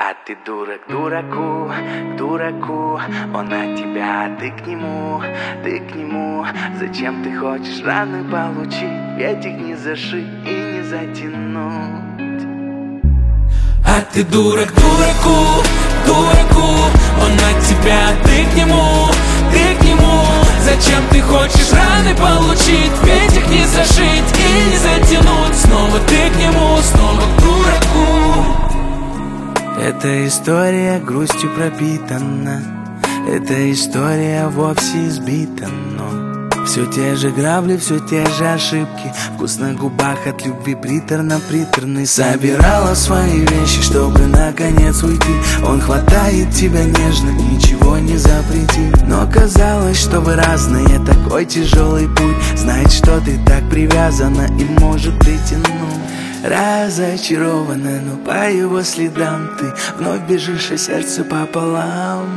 А ты дурак дураку, дураку, он от тебя, а ты к нему, ты к нему. Зачем ты хочешь раны получить, ведь их не зашить и не затянуть? А ты дурак дураку, дураку, он от тебя, а ты к нему, ты к нему. Зачем ты хочешь раны получить, ведь их не зашить и не затянуть? Снова ты к нему, снова к дураку. Эта история грустью пропитана, эта история вовсе избита, но все те же грабли, все те же ошибки. Вкус на губах от любви приторно-приторный. Собирала свои вещи, чтобы наконец уйти. Он хватает тебя нежно, ничего не запретит. Но казалось, что вы разные, такой тяжелый путь. Знает, что ты так привязана и может притянуть. Разочарована, но по его следам ты вновь бежишь, а сердце пополам.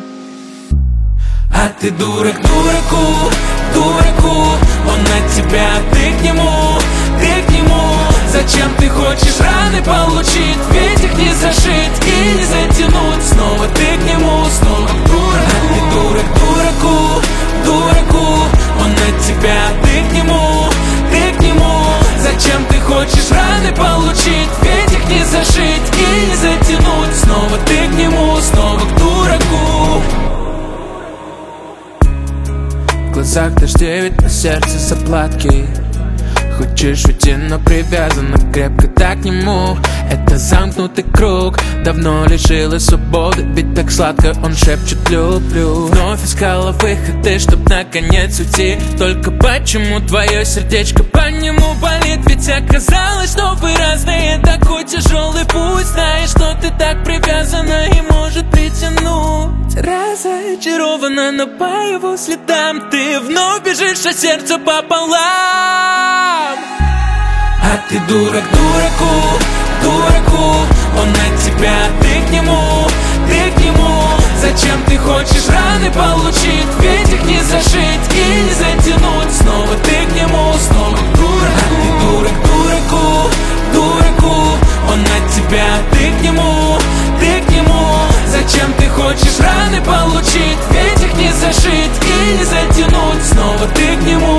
А ты дурак дураку, дураку, он от тебя, а ты к нему, ты к нему. Зачем ты хочешь раны получить, ведь их не зашить и не затянуть? Снова ты к нему, снова к дураку. А ты дурак дураку, дураку, он от тебя, а ты к нему, ты к нему. Зачем ты хочешь раны получить, ведь их не зашить и не затянуть? Снова ты к нему, снова к дураку. В глазах дождевит, на сердце заплатки. Хочешь уйти, но привязана крепко так к нему. Это замкнутый круг, давно лишилась свободы. Ведь так сладко он шепчет люблю. Вновь искала выходы, чтоб наконец уйти. Только почему твое сердечко по нему болит? Ведь оказалось, что вы разные. Такой тяжелый путь, знаешь, что ты так привязана и может притянуть. Разочарована, но по его следам ты вновь бежишь, а сердце пополам. А ты дурак дураку, дураку, он от тебя, а ты к нему, ты к нему. Зачем ты хочешь раны получить, ведь их не зашить и не затянуть? Снова ты к нему, снова к дураку. А ты дурак дураку, дураку, он от тебя, а ты к нему, ты к нему. Зачем ты хочешь раны получить, ведь их не зашить и не затянуть? Снова ты к нему,